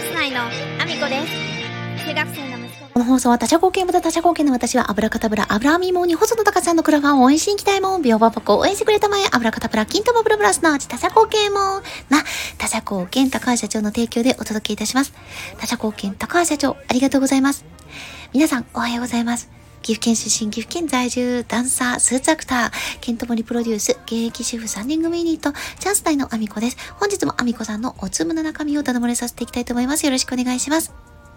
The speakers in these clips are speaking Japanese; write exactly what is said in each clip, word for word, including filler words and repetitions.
ス内のアミコです。中学生の息子が。 この放送は他者貢献型他者貢献の私は油かたぶら油編みもに細野隆さんのクラファンを応援しに行きたいもん美容バパコを応援してくれたまえ油かたぶら金とバブルブラスの他者貢献もな他者貢献高橋社長の提供でお届けいたします。他者貢献高橋社長ありがとうございます。皆さんおはようございます。岐阜県出身、岐阜県在住、ダンサー、スーツアクター、ケントモリプロデュース、現役主婦さんにん組ユニット、チャンス内のアミコです。本日もアミコさんのおつむの中身を頼まれさせていきたいと思います。よろしくお願いします。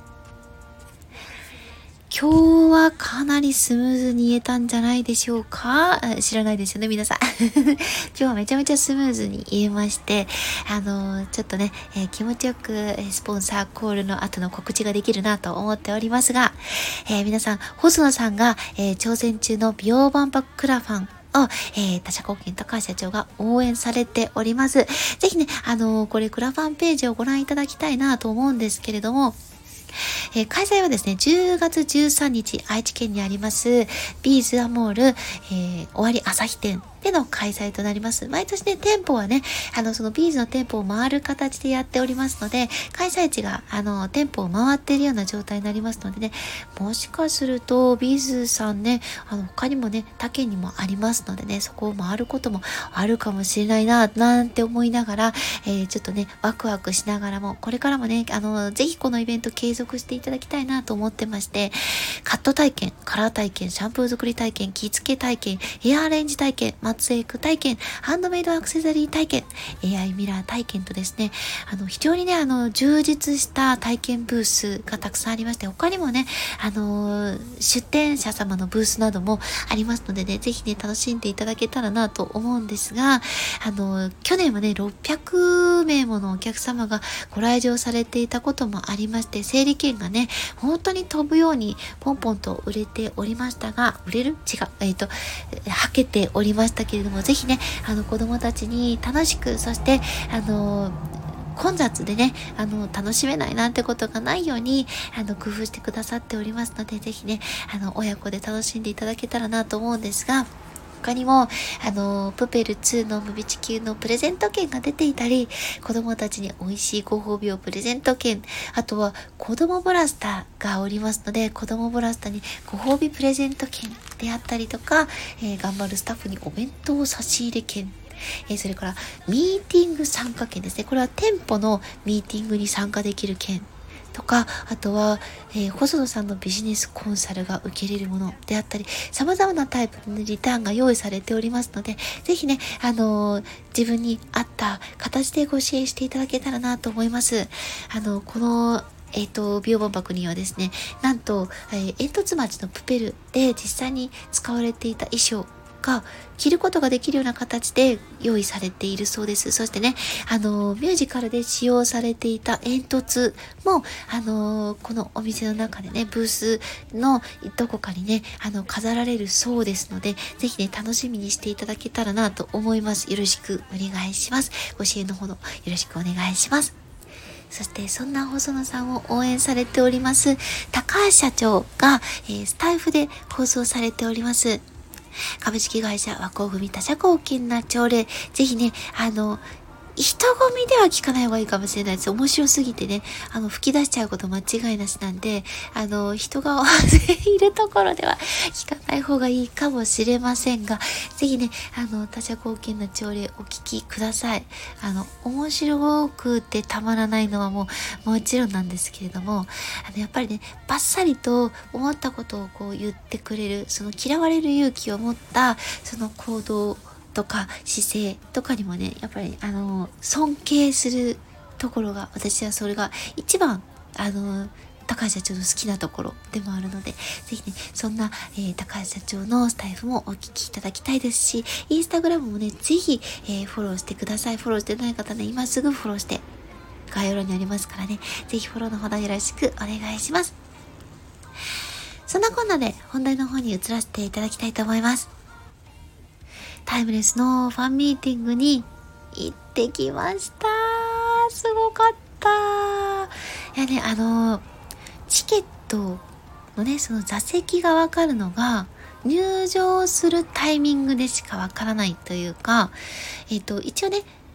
今日はかなりスムーズに言えたんじゃないでしょうか。知らないですよね、皆さん。今日はめちゃめちゃスムーズに言えまして、あのー、ちょっとね、えー、気持ちよく、えー、スポンサーコールの後の告知ができるなと思っておりますが、えー、皆さん、細野さんが、えー、挑戦中の美容万博クラファン、を、えー、他社貢献高橋社長が応援されております。ぜひね、あのー、これクラファンページをご覧いただきたいなと思うんですけれども、えー、開催はですね、じゅうがつじゅうさんにち、愛知県にあります、ビーズアモール、えー、終わり朝日店での開催となります。毎年ね、店舗はね、あの、そのビーズの店舗を回る形でやっておりますので、開催地が、あの、店舗を回っているような状態になりますのでね、もしかすると、ビーズさんね、あの、他にもね、他県にもありますのでね、そこを回ることもあるかもしれないな、なんて思いながら、えー、ちょっとね、ワクワクしながらも、これからもね、あの、ぜひこのイベント継続していただきたいなと思ってまして、カット体験、カラー体験、シャンプー作り体験、着付け体験、ヘアアレンジ体験、松エク体験、ハンドメイドアクセサリー体験、エーアイ ミラー体験とですね、あの、非常にね、あの、充実した体験ブースがたくさんありまして、他にもね、あの、出店者様のブースなどもありますのでね、ぜひね、楽しんでいただけたらなと思うんですが、あの、去年はね、ろっぴゃくめいものお客様がご来場されていたこともありまして、整理券がね、本当に飛ぶようにポンポンと売れておりましたが、売れる違う、えっと、はけておりましたけれども、ぜひね、あの子供たちに楽しく、そしてあの混雑でね、あの楽しめないなんてことがないようにあの工夫してくださっておりますので、ぜひね、あの親子で楽しんでいただけたらなと思うんですが、他にも、あの、プペルツーのムビチ級のプレゼント券が出ていたり、子供たちに美味しいご褒美をプレゼント券、あとは子供ブラスターがおりますので、子供ブラスターにご褒美プレゼント券であったりとか、えー、頑張るスタッフにお弁当差し入れ券、えー、それからミーティング参加券ですね。これは店舗のミーティングに参加できる券とか、あとは、えー、細野さんのビジネスコンサルが受けれるものであったり、様々なタイプのリターンが用意されておりますので、ぜひね、あのー、自分に合った形でご支援していただけたらなと思います。あの、このえっと、美容万博にはですね、なんと、えー、煙突町のプペルで実際に使われていた衣装が着ることができるような形で用意されているそうです。そしてね、あのミュージカルで使用されていた煙突もあのこのお店の中でね、ブースのどこかにね、あの飾られるそうですので、ぜひね、楽しみにしていただけたらなと思います。よろしくお願いします。ご支援のほどよろしくお願いします。そしてそんな細野さんを応援されております高橋社長が、えー、スタイフで放送されております株式会社和光組他社貢献な朝礼、ぜひね、あの人混みでは聞かない方がいいかもしれないです。面白すぎてね、あの吹き出しちゃうこと間違いなしなんで、あの人が大勢いるところでは聞かない方がいいかもしれませんが、ぜひね、あの他社貢献な朝礼お聞きください。あの面白くてたまらないのはもうもちろんなんですけれども、あのやっぱりね、バッサリと思ったことをこう言ってくれる、その嫌われる勇気を持ったその行動とか姿勢とかにもね、やっぱりあの尊敬するところが、私はそれが一番あの高橋社長の好きなところでもあるので、ぜひね、そんな、えー、高橋社長のスタイフもお聞きいただきたいですし、インスタグラムもね、ぜひ、えー、フォローしてください。フォローしてない方ね、今すぐフォローして概要欄にありますからね、ぜひフォローのほどよろしくお願いします。そんなこんなで本題の方に移らせていただきたいと思います。タイムレスのファンミーティングに行ってきました。すごかった。いやね、あのチケットのね、その座席がわかるのが入場するタイミングでしかわからないというか、えっと一応ね、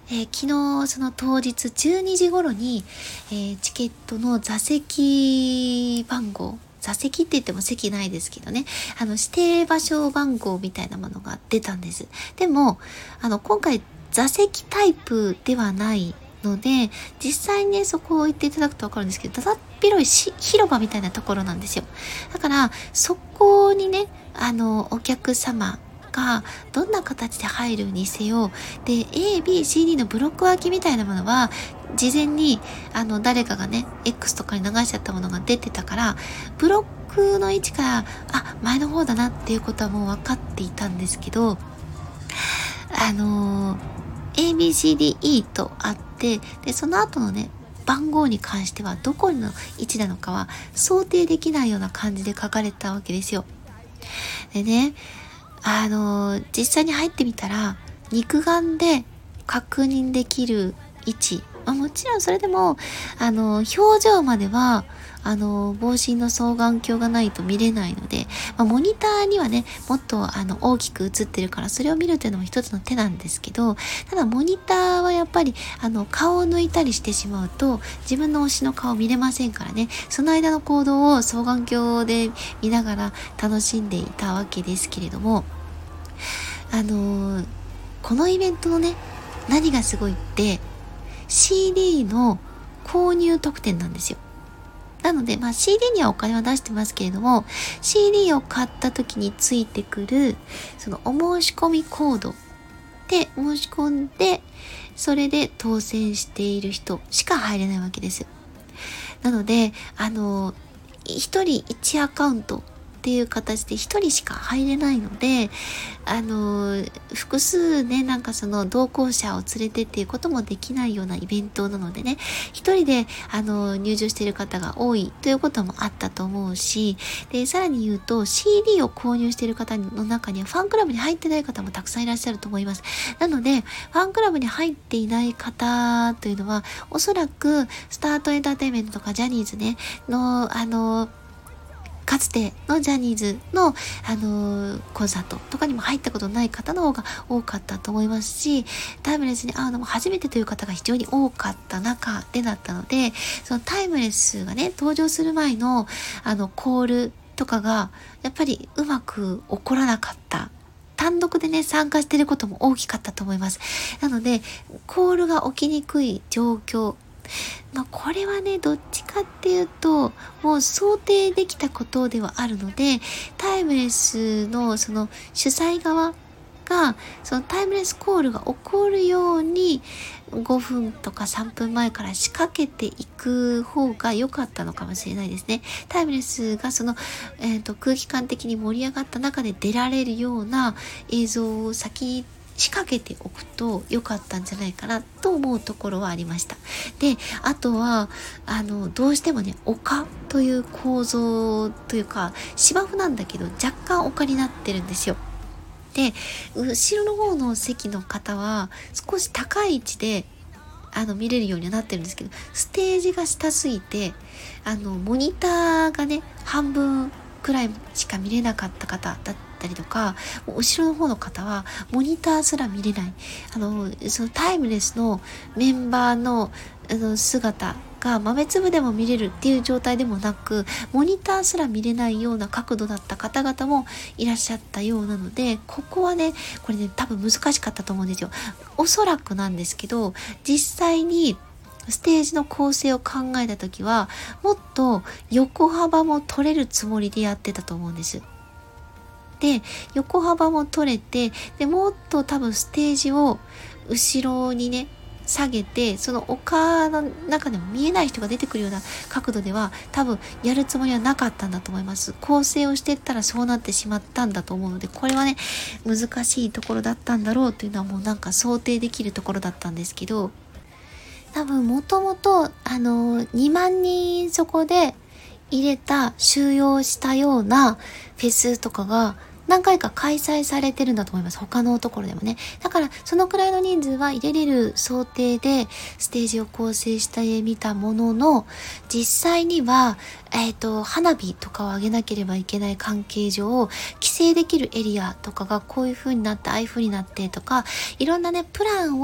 えー、昨日その当日じゅうにじ頃に、えー、チケットの座席番号、座席って言っても席ないですけどね、あの指定場所番号みたいなものが出たんです。でもあの今回座席タイプではないので、実際にねそこを行っていただくと分かるんですけど、だだっ広いし広場みたいなところなんですよ。だからそこにね、あのお客様がどんな形で入るにせよ、で エービーシーディー のブロック分けみたいなものは事前にあの誰かがね X とかに流しちゃったものが出てたから、ブロックの位置からあ前の方だなっていうことはもう分かっていたんですけど、あの エービーシーディーイー とあって、でその後のね番号に関してはどこの位置なのかは想定できないような感じで書かれたわけですよ。でね、あの実際に入ってみたら肉眼で確認できる位置、まあ、もちろんそれでもあの表情まではあの防振の双眼鏡がないと見れないので、まあ、モニターにはねもっとあの大きく映ってるからそれを見るというのも一つの手なんですけど、ただモニターはやっぱりあの顔を抜いたりしてしまうと自分の推しの顔見れませんからね、その間の行動を双眼鏡で見ながら楽しんでいたわけですけれども、あのー、このイベントのね何がすごいって シーディー の購入特典なんですよ。なので、まあ、シーディー にはお金は出してますけれども、 シーディー を買った時についてくるそのお申し込みコードで申し込んで、それで当選している人しか入れないわけです。なのであの一人一アカウントっていう形で一人しか入れないので、あの複数ねなんかその同行者を連れてっていうこともできないようなイベントなのでね、一人であの入場している方が多いということもあったと思うし、でさらに言うと シーディー を購入している方の中にはファンクラブに入ってない方もたくさんいらっしゃると思います。なのでファンクラブに入っていない方というのはおそらくスタートエンターテインメントとかジャニーズねのあのかつてのジャニーズの、あのー、コンサートとかにも入ったことない方の方が多かったと思いますし、タイムレスに会うのも初めてという方が非常に多かった中でだったので、そのタイムレスがね登場する前のあのコールとかがやっぱりうまく起こらなかった。単独でね参加していることも大きかったと思います。なのでコールが起きにくい状況、まあ、これはねどっちかっていうともう想定できたことではあるので、タイムレスのその主催側がそのタイムレスコールが起こるようにごふんとかさんぷんまえから仕掛けていく方が良かったのかもしれないですね。タイムレスがその、えーと、空気感的に盛り上がった中で出られるような映像を先に仕掛けておくと良かったんじゃないかなと思うところはありました。で、あとはあのどうしてもね丘という構造というか芝生なんだけど若干丘になってるんですよ。で、後ろの方の席の方は少し高い位置であの見れるようにはなってるんですけど、ステージが下すぎてあのモニターがね半分くらいしか見れなかった方だったりとか、後ろの方の方はモニターすら見れない、あのそのタイムレスのメンバーのあの姿が豆粒でも見れるっていう状態でもなく、モニターすら見れないような角度だった方々もいらっしゃったようなので、ここはねこれね多分難しかったと思うんですよ。おそらくなんですけど、実際にステージの構成を考えた時はもっと横幅も取れるつもりでやってたと思うんです。で、横幅も取れて、でもっと多分ステージを後ろにね下げて、その丘の中でも見えない人が出てくるような角度では多分やるつもりはなかったんだと思います。構成をしていったらそうなってしまったんだと思うので、これはね難しいところだったんだろうというのはもうなんか想定できるところだったんですけど、多分もともとあのにまんにんそこで入れた収容したようなフェスとかが何回か開催されてるんだと思います。他のところでもね。だからそのくらいの人数は入れれる想定でステージを構成してみたものの、実際にはえっと花火とかを上げなければいけない関係上規制できるエリアとかがこういう風になってああいう風になってとか、いろんなねプランを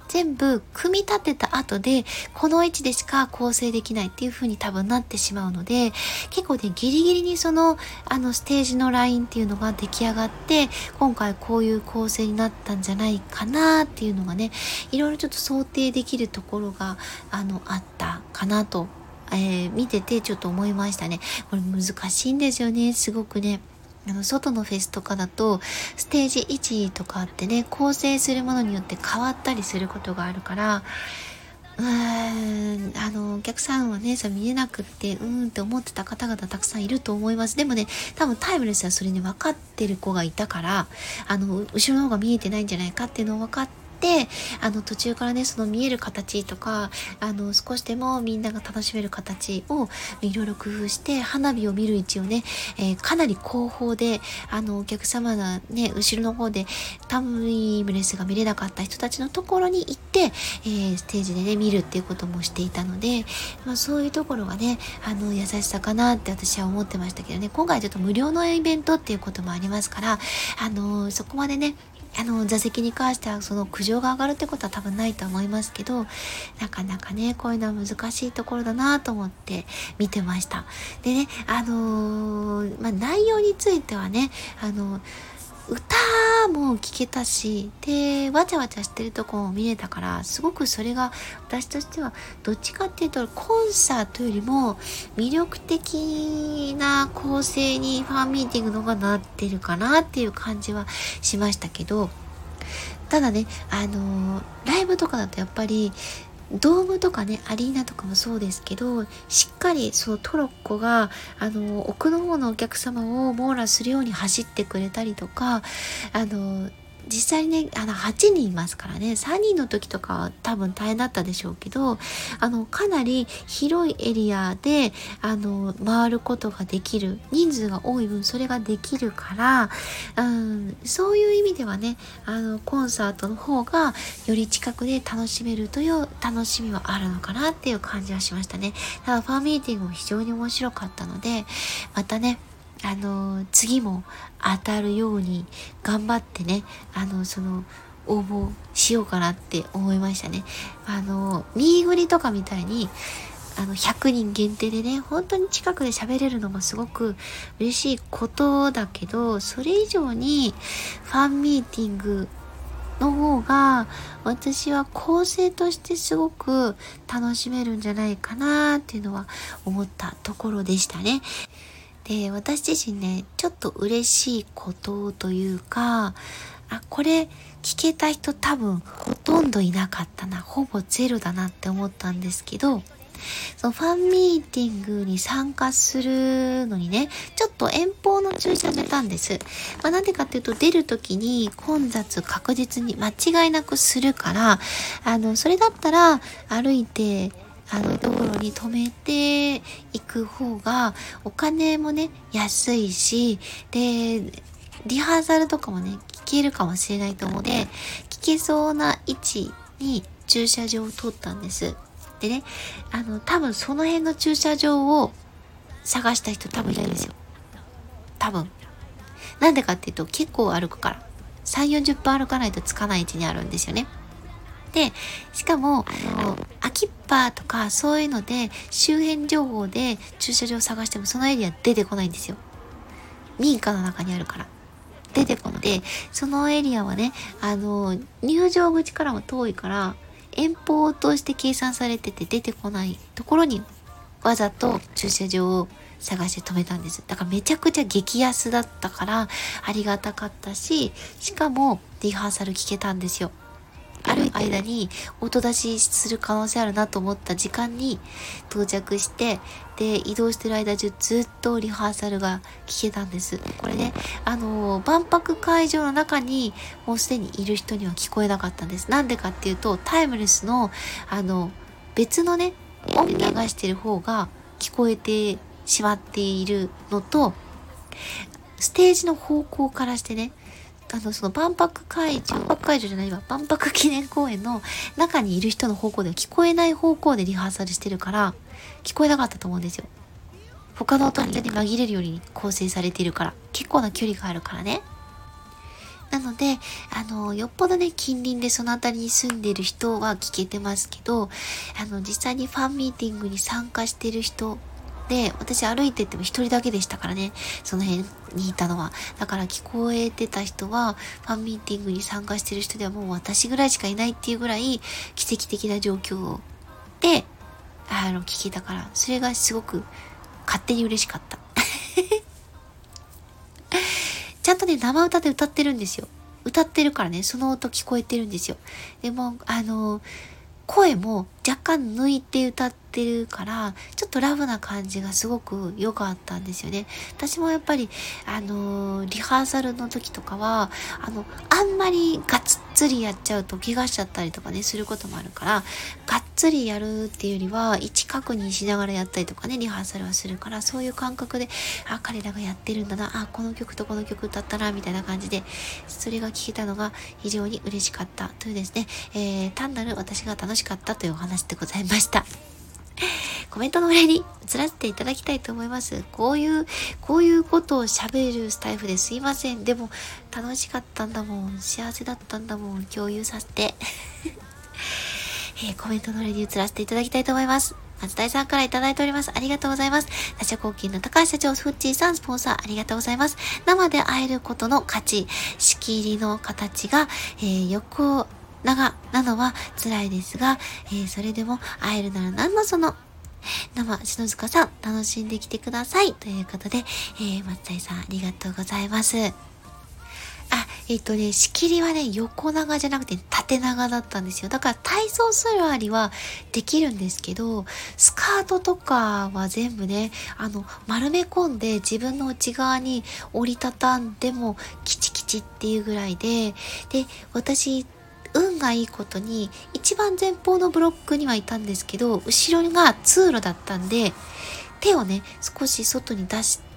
全部組み立てた後で、この位置でしか構成できないっていう風に多分なってしまうので、結構ね、ギリギリにその、あの、ステージのラインっていうのが出来上がって、今回こういう構成になったんじゃないかなっていうのがね、いろいろちょっと想定できるところが、あの、あったかなと、えー、見ててちょっと思いましたね。これ難しいんですよね、すごくね。あの、外のフェスとかだと、ステージ位置とかってね、構成するものによって変わったりすることがあるから、うーん、あの、お客さんはね、さ、見えなくって、うーんって思ってた方々たくさんいると思います。でもね、多分タイムレスはそれに分かってる子がいたから、あの、後ろの方が見えてないんじゃないかっていうのを分かって、で、あの途中からね、その見える形とか、あの少しでもみんなが楽しめる形をいろいろ工夫して、花火を見る位置をね、えー、かなり後方で、あのお客様がね、後ろの方でタイムレスが見れなかった人たちのところに行って、えー、ステージでね、見るっていうこともしていたので、まあ、そういうところがね、あの優しさかなって私は思ってましたけどね、今回ちょっと無料のイベントっていうこともありますから、あのそこまでね、あの座席に関してはその苦情が上がるってことは多分ないと思いますけど、なかなかね、こういうのは難しいところだなと思って見てました。でね、あのー、まあ、内容についてはね、あの歌も聴けたし、でわちゃわちゃしてるとこも見れたから、すごくそれが私としてはどっちかっていうとコンサートよりも魅力的な構成にファンミーティングの方がなってるかなっていう感じはしましたけど、ただね、あのー、ライブとかだとやっぱりドームとかね、アリーナとかもそうですけど、しっかりそのトロッコが、あの、奥の方のお客様を網羅するように走ってくれたりとか、あの、実際にね、あの、はちにんいますからね、さんにんの時とかは多分大変だったでしょうけど、あの、かなり広いエリアで、あの、回ることができる。人数が多い分、それができるから、うん、そういう意味ではね、あの、コンサートの方が、より近くで楽しめるという楽しみはあるのかなっていう感じはしましたね。ただ、ファンミーティングも非常に面白かったので、またね、あの次も当たるように頑張ってね、あのその応募しようかなって思いましたね。あのミーグリとかみたいにあのひゃくにん限定でね、本当に近くで喋れるのもすごく嬉しいことだけど、それ以上にファンミーティングの方が私は構成としてすごく楽しめるんじゃないかなっていうのは思ったところでしたね。で、私自身ね、ちょっと嬉しいことというか、あ、これ聞けた人多分ほとんどいなかったな、ほぼゼロだなって思ったんですけど、そのファンミーティングに参加するのにね、ちょっと遠方の駐車場出たんです。まあ、なんでかっていうと、出るときに混雑確実に間違いなくするから、あの、それだったら歩いて、あの道路に止めていく方がお金もね安いし、でリハーサルとかもね聞けるかもしれないと思うので、聞けそうな位置に駐車場を取ったんです。でね、あの多分その辺の駐車場を探した人多分いないんですよ。多分なんでかっていうと、結構歩くから、さんじゅう、よんじゅっぷん歩かないとつかない位置にあるんですよね。で、しかも、あの、空きっぱとかそういうので、周辺情報で駐車場を探してもそのエリア出てこないんですよ。民家の中にあるから。出てこないで、そのエリアはね、あの、入場口からも遠いから、遠方として計算されてて出てこないところに、わざと駐車場を探して止めたんです。だからめちゃくちゃ激安だったから、ありがたかったし、しかもリハーサル聞けたんですよ。ある間に音出しする可能性あるなと思った時間に到着して、で移動してる間中ずっとリハーサルが聞けたんです。これね、あの万博会場の中にもうすでにいる人には聞こえなかったんです。なんでかっていうと、タイムレスのあの別のね音で流してる方が聞こえてしまっているのと、ステージの方向からしてね、あの、その万博会場、万博会場じゃないわ、万博記念公園の中にいる人の方向では聞こえない方向でリハーサルしてるから、聞こえなかったと思うんですよ。他の音に紛れるように構成されているから、結構な距離があるからね。 なので、あの、よっぽどね、近隣でその辺りに住んでる人は聞けてますけど、あの、実際にファンミーティングに参加してる人で、私歩いてっても一人だけでしたからね、その辺にいたのは。だから聞こえてた人は、ファンミーティングに参加してる人ではもう私ぐらいしかいないっていうぐらい、奇跡的な状況で、あの、聞けたから、それがすごく勝手に嬉しかった。ちゃんとね、生歌で歌ってるんですよ。歌ってるからね、その音聞こえてるんですよ。でも、あの、声も若干抜いて歌ってるから、ちょっとラフな感じがすごく良かったんですよね。私もやっぱり、あのー、リハーサルの時とかは、あの、あんまりガッツリやっちゃうと怪我しちゃったりとかね、することもあるから、がっつりやるっていうよりは、位置確認しながらやったりとかね、リハーサルはするから、そういう感覚で、あ、彼らがやってるんだな、あ、この曲とこの曲歌ったな、みたいな感じで、それが聞けたのが非常に嬉しかったというですね、えー、単なる私が楽しかったというお話でございました。コメントの裏に移らせていただきたいと思います。こういう、こういうことを喋るスタイフですいません。でも、楽しかったんだもん。幸せだったんだもん。共有させて。えー、コメントの裏に移らせていただきたいと思います。松田さんからいただいております。ありがとうございます。他社貢献の高橋社長、フッチーさん、スポンサーありがとうございます。生で会えることの価値、仕切りの形が、えー、横長なのは辛いですが、えー、それでも会えるなら何のその、生、篠塚さん、楽しんできてください。ということで、えー、松田さん、ありがとうございます。あ、えっとね、仕切りはね、横長じゃなくて縦長だったんですよ。だから体操座りはできるんですけど、スカートとかは全部ね、あの、丸め込んで自分の内側に折りたたんでもキチキチっていうぐらいで、で、私、運がいいことに、一番前方のブロックにはいたんですけど、後ろが通路だったんで、手をね、少し外に出して、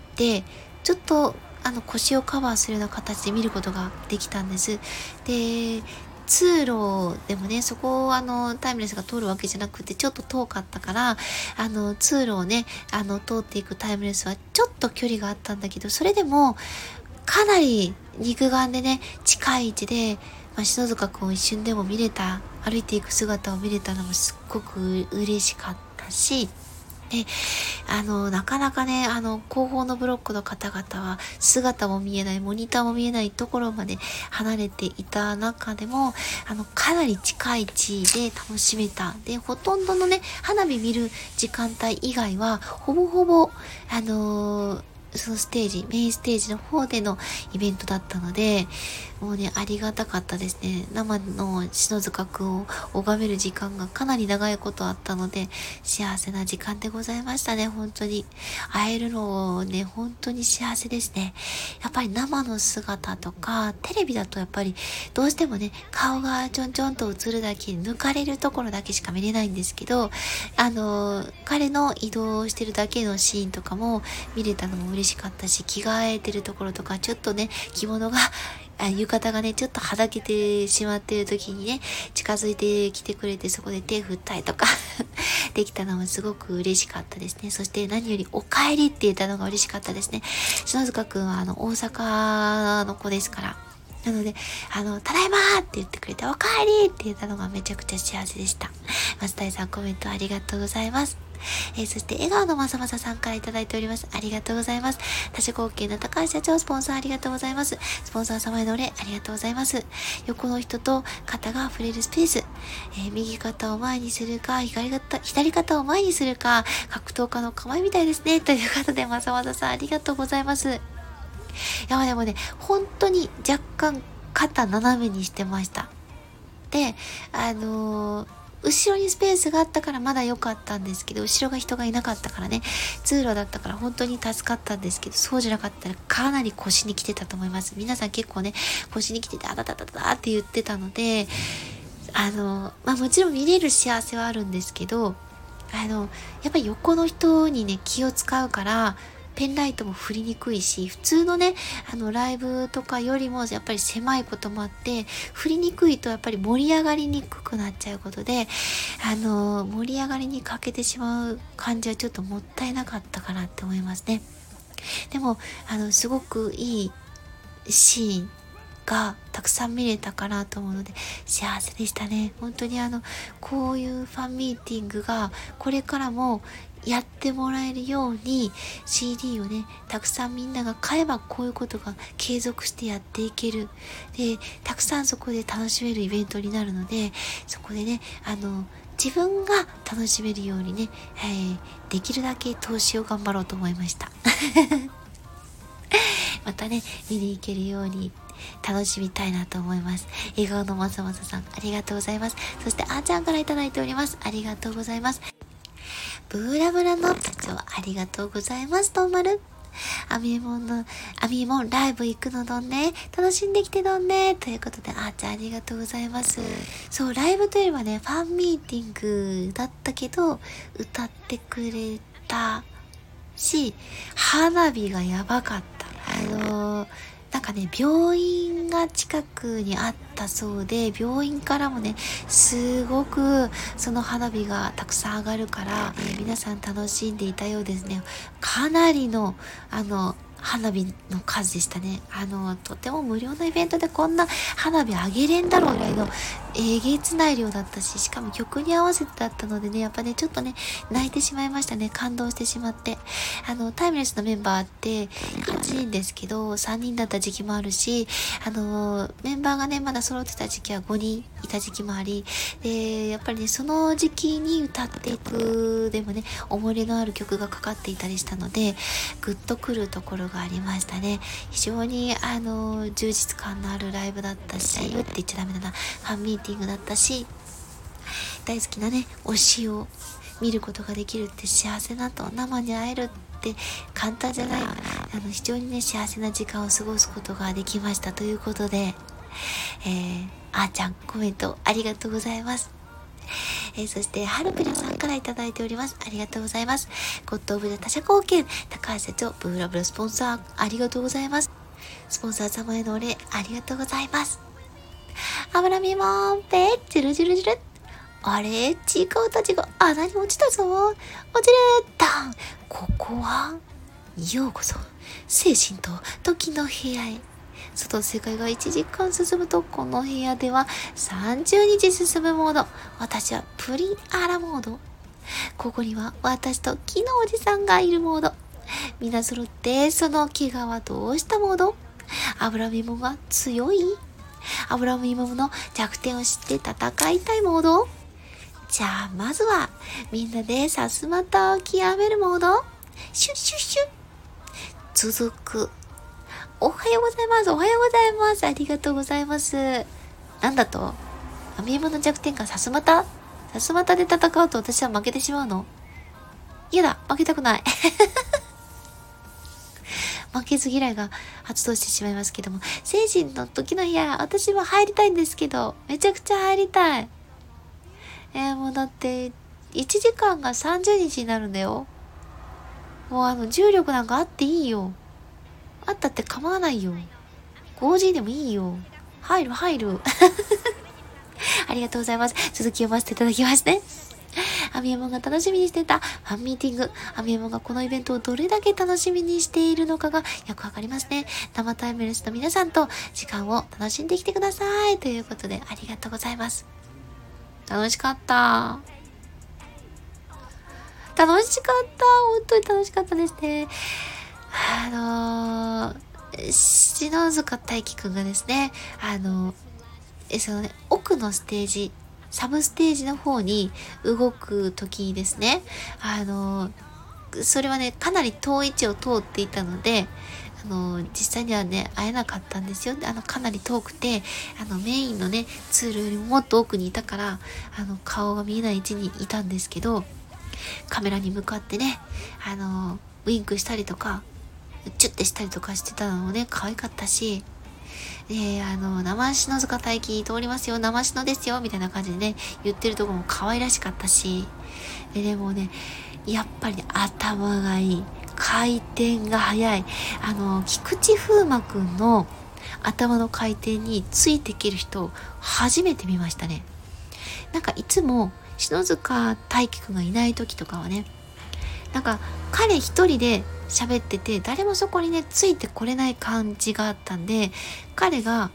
ちょっと、あの、腰をカバーするような形で見ることができたんです。で、通路でもね、そこをあの、タイムレスが通るわけじゃなくて、ちょっと遠かったから、あの、通路をね、あの、通っていくタイムレスはちょっと距離があったんだけど、それでも、かなり肉眼でね、近い位置で、まあ、篠塚くんを一瞬でも見れた、歩いていく姿を見れたのもすっごく嬉しかったし、で、あの、なかなかね、あの、後方のブロックの方々は、姿も見えない、モニターも見えないところまで離れていた中でも、あの、かなり近い位置で楽しめた。で、ほとんどのね、花火見る時間帯以外は、ほぼほぼ、あのーそのステージ、メインステージの方でのイベントだったので、もうね、ありがたかったですね。生の篠塚くんを拝める時間がかなり長いことあったので、幸せな時間でございましたね、本当に。会えるのね、本当に幸せですね。やっぱり生の姿とか、テレビだとやっぱり、どうしてもね、顔がちょんちょんと映るだけ、抜かれるところだけしか見れないんですけど、あの、彼の移動してるだけのシーンとかも見れたのも嬉しかったし、着替えてるところとか、ちょっとね、着物が、あ浴衣がね、ちょっとはだけてしまってる時にね、近づいてきてくれて、そこで手振ったりとかできたのもすごく嬉しかったですね。そして何よりお帰りって言ったのが嬉しかったですね。篠塚くんはあの、大阪の子ですから。なので、あの、ただいまーって言ってくれて、お帰りって言ったのがめちゃくちゃ幸せでした。松谷さんコメントありがとうございます。えー、そして笑顔のまさまささんからいただいております。ありがとうございます。他社貢献の高橋社長、スポンサーありがとうございます。スポンサー様へのお礼ありがとうございます。横の人と肩が触れるスペース。えー、右肩を前にするか、左肩、左肩を前にするか、格闘家の構えみたいですね。ということで、まさまささんありがとうございます。いや、でもね、本当に若干肩斜めにしてました。で、あのー、後ろにスペースがあったからまだ良かったんですけど、後ろが人がいなかったからね、通路だったから本当に助かったんですけど、そうじゃなかったらかなり腰に来てたと思います。皆さん結構ね、腰に来てて、あたたたたって言ってたので、あの、まあもちろん見れる幸せはあるんですけど、あの、やっぱり横の人にね、気を使うから、ペンライトも振りにくいし、普通のね、あの、ライブとかよりもやっぱり狭いこともあって、振りにくいとやっぱり盛り上がりにくくなっちゃうことで、あの、盛り上がりに欠けてしまう感じはちょっともったいなかったかなって思いますね。でも、あの、すごくいいシーンがたくさん見れたかなと思うので幸せでしたね。本当にあのこういうファンミーティングがこれからもやってもらえるように シーディー をねたくさんみんなが買えばこういうことが継続してやっていける。でたくさんそこで楽しめるイベントになるので、そこでねあの自分が楽しめるようにね、えー、できるだけ投資を頑張ろうと思いましたまたね見に行けるように楽しみたいなと思います。笑顔のまさまささんありがとうございます。そしてあーちゃんからいただいております。ありがとうございます。ブーラブラの社長ありがとうございます。とんまるアミエモンのアミエモンライブ行くのどんね、楽しんできてどんねということで、あーちゃんありがとうございます。そうライブといえばねファンミーティングだったけど歌ってくれたし花火がやばかった。あのーなんかね病院が近くにあったそうで、病院からもねすごくその花火がたくさん上がるから皆さん楽しんでいたようですね。かなりのあの花火の数でしたね。あのとても無料のイベントでこんな花火あげれんだろうぐらいのえげつない量だったし、しかも曲に合わせてだったのでねやっぱねちょっとね泣いてしまいましたね。感動してしまって、あのタイムレスのメンバーってはちにんですけどさんにんだった時期もあるし、あのメンバーがねまだ揃ってた時期はごにんいた時期もあり、でやっぱりねその時期に歌っていくでもね思い入れのある曲がかかっていたりしたのでグッとくるところがありましたね。非常にあの充実感のあるライブだったし、って言っちゃダメだな、ファンミーティングだったし、大好きなね推しを見ることができるって幸せだと、生に会えるって簡単じゃない、あの非常にね幸せな時間を過ごすことができましたということで、えー、あーちゃんコメントありがとうございます。えー、そしてはるぴらさんからいただいております。ありがとうございます。ゴッドオブザ他社貢献高橋社長ブーラブラスポンサーありがとうございます。スポンサー様へのお礼ありがとうございます。あばらみもんぺジュルジュルジュル、あれちいかわたちが穴に落ちたぞ、落ちるダン。ここはようこそ精神と時の部屋へ。外の世界がいちじかん進むとこの部屋ではさんじゅうにち進むモード、私はプリンアラモード、ここには私と木のおじさんがいるモード、みんな揃ってその怪我はどうしたモード、油みもが強い、油みもの弱点を知って戦いたいモード。じゃあまずはみんなでさすまたを極めるモード、シュッシュッシュッ。続くおはようございます。おはようございます。ありがとうございます。なんだと、アミエモの弱点かさすまた、さすまたで戦うと私は負けてしまうの？嫌だ、負けたくない負けず嫌いが発動してしまいますけども、精神の時の部屋私も入りたいんですけど、めちゃくちゃ入りたい。えー、もうだっていちじかんがさんじゅうにちになるんだよ。もうあの重力なんかあっていいよ、あったって構わないよ。 ごジー でもいいよ。入る入るありがとうございます。続き読ませていただきますね。アミエモンが楽しみにしてたファンミーティング。アミエモンがこのイベントをどれだけ楽しみにしているのかがよくわかりますね。生タイムレスの皆さんと時間を楽しんできてください。ということでありがとうございます。楽しかった。楽しかった。本当に楽しかったですね。あのー、篠塚大輝くんがですね、あのー、そのね、奥のステージ、サブステージの方に動く時にですね、あのー、それはね、かなり遠い位置を通っていたので、あのー、実際にはね、会えなかったんですよ。あの、かなり遠くて、あの、メインのね、ツールよりももっと奥にいたから、あの、顔が見えない位置にいたんですけど、カメラに向かってね、あのー、ウィンクしたりとか、チュッてしたりとかしてたのもね可愛かったし、であの生篠塚大輝通りますよ、生篠ですよみたいな感じでね言ってるとこも可愛らしかったし、ででもねやっぱり、ね、頭がいい、回転が速い、あの菊池風磨くんの頭の回転についていける人初めて見ましたね。なんかいつも篠塚大輝くんがいない時とかはね、なんか彼一人で喋ってて誰もそこにねついてこれない感じがあったんで、彼が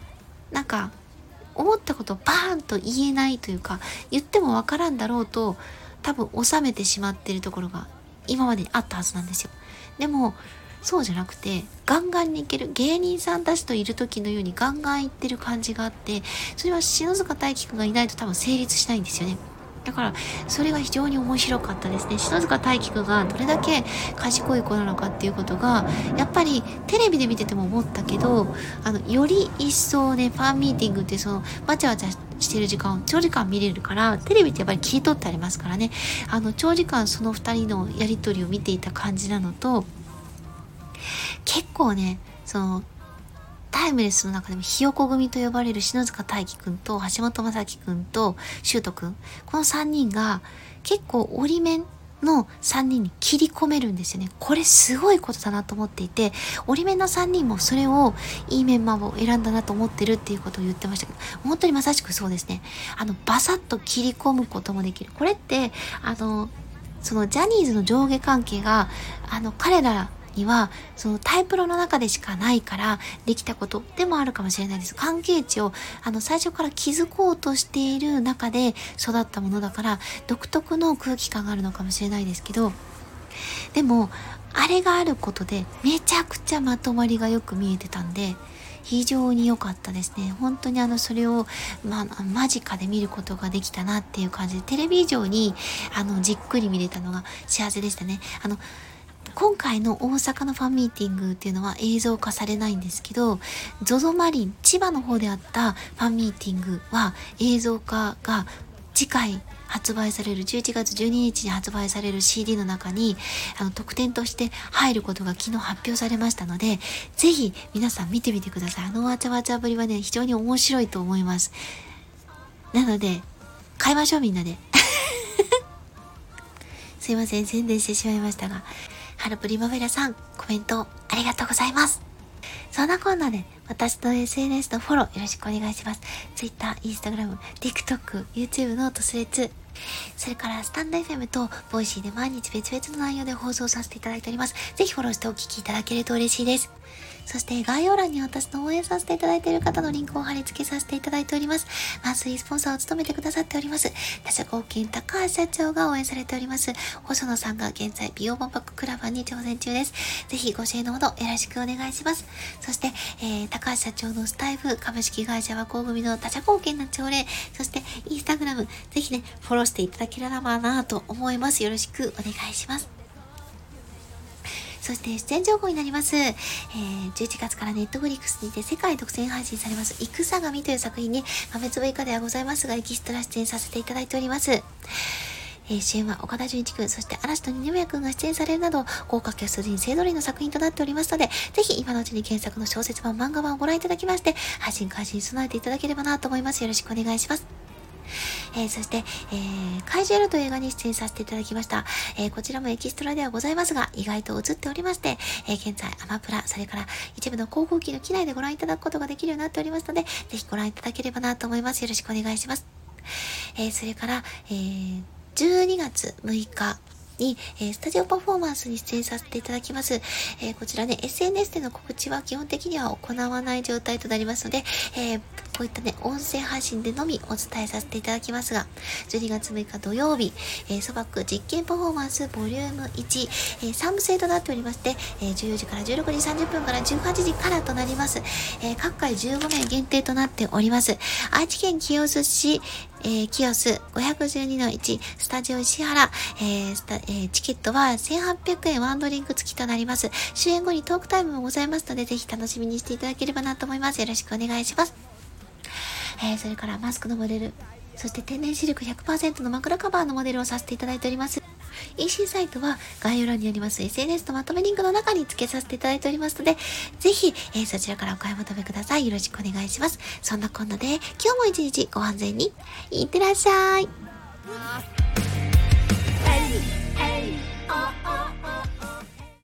なんか思ったことをバーンと言えないというか、言ってもわからんだろうと多分収めてしまっているところが今までにあったはずなんですよ。でもそうじゃなくて、ガンガンにいける芸人さんたちといる時のようにガンガンいってる感じがあって、それは篠塚大輝くんがいないと多分成立しないんですよね。だからそれが非常に面白かったですね。篠塚大輝くんがどれだけ賢い子なのかっていうことがやっぱりテレビで見てても思ったけど、あのより一層ね、ファンミーティングってそのわちゃわちゃしてる時間を長時間見れるから、テレビってやっぱり切り取ってありますからね、あの長時間その二人のやりとりを見ていた感じなのと、結構ね、そのタイムレスの中でもひよこ組と呼ばれる篠塚大輝くんと橋本正樹くんと修斗くん、このさんにんが結構折り面のさんにんに切り込めるんですよね。これすごいことだなと思っていて、折り面のさんにんもそれをいいメンバーを選んだなと思ってるっていうことを言ってましたけど、本当にまさしくそうですね。あのバサッと切り込むこともできる。これってあのそのジャニーズの上下関係があの彼らにはそのタイプロの中でしかないからできたことでもあるかもしれないです。関係値をあの最初から築こうとしている中で育ったものだから独特の空気感があるのかもしれないですけど、でもあれがあることでめちゃくちゃまとまりがよく見えてたんで非常に良かったですね。本当にあのそれを、まあ、間近で見ることができたなっていう感じで、テレビ以上にあのじっくり見れたのが幸せでしたね。あの今回の大阪のファンミーティングっていうのは映像化されないんですけど、 ゾゾ マリン千葉の方であったファンミーティングは映像化が次回発売されるじゅういちがつじゅうににちに発売される シーディー の中にあの特典として入ることが昨日発表されましたので、ぜひ皆さん見てみてください。あのわちゃわちゃぶりはね、非常に面白いと思います。なので買いましょうみんなで。すいません、宣伝してしまいましたが、ハルプリマベラさん、コメントありがとうございます。そんなこんなで私の エスエヌエス のフォローよろしくお願いします。Twitter、Instagram、TikTok、YouTube、ノート、スレッズ、それからスタンド エフエム とボイシーで毎日別々の内容で放送させていただいております。ぜひフォローしてお聞きいただけると嬉しいです。そして概要欄に私の応援させていただいている方のリンクを貼り付けさせていただいております。マンスリースポンサーを務めてくださっております他社合金高橋社長が応援されております細野さんが現在美容万博クラファンに挑戦中です。ぜひご支援のほどよろしくお願いします。そして、えー、高橋社長のスタイフ株式会社和光組の他社合金の朝礼、そしてインスタグラムぜひねフォローしていただければなと思います。よろしくお願いします。そして出演情報になります、えー、じゅういちがつからネットフリックスにて世界独占配信されます戦神という作品に豆粒以下ではございますがエキストラ出演させていただいております。えー、主演は岡田准一くん、そして嵐と二宮くんが出演されるなど豪華キャスト陣勢ぞろいの作品となっておりますので、ぜひ今のうちに原作の小説版漫画版をご覧いただきまして配信開始に備えていただければなと思います。よろしくお願いします。えー、そして、えー、怪獣エルという映画に出演させていただきました、えー、こちらもエキストラではございますが意外と映っておりまして、えー、現在アマプラそれから一部の広告機の機内でご覧いただくことができるようになっておりますので、ぜひご覧いただければなと思います。よろしくお願いします。えー、それから、えー、じゅうにがつむいかに、えー、スタジオパフォーマンスに出演させていただきます。えー、こちらね エスエヌエス での告知は基本的には行わない状態となりますので、えー、こういったね音声配信でのみお伝えさせていただきますが、じゅうにがつむいか土曜日、えー、ソバック実験パフォーマンスボリュームいち、えー、さんぶ制となっておりまして、えー、じゅうよじからじゅうろくじさんじゅっぷんからじゅうはちじからとなります。えー、各回じゅうごめい限定となっております。愛知県清須市えー、キヨス ごひゃくじゅうにのいち スタジオ石原、えースタえー、チケットはせんはっぴゃくえんワンドリンク付きとなります。終演後にトークタイムもございますので、ぜひ楽しみにしていただければなと思います。よろしくお願いします。えー、それからマスクのモデル、そして天然シルク ひゃくパーセント の枕カバーのモデルをさせていただいております。イーシー サイトは概要欄にあります エスエヌエス とまとめリンクの中に付けさせていただいておりますので、ぜひ、えー、そちらからお買い求めください。よろしくお願いします。そんなこんなで今日も一日ご安全にいってらっしゃい。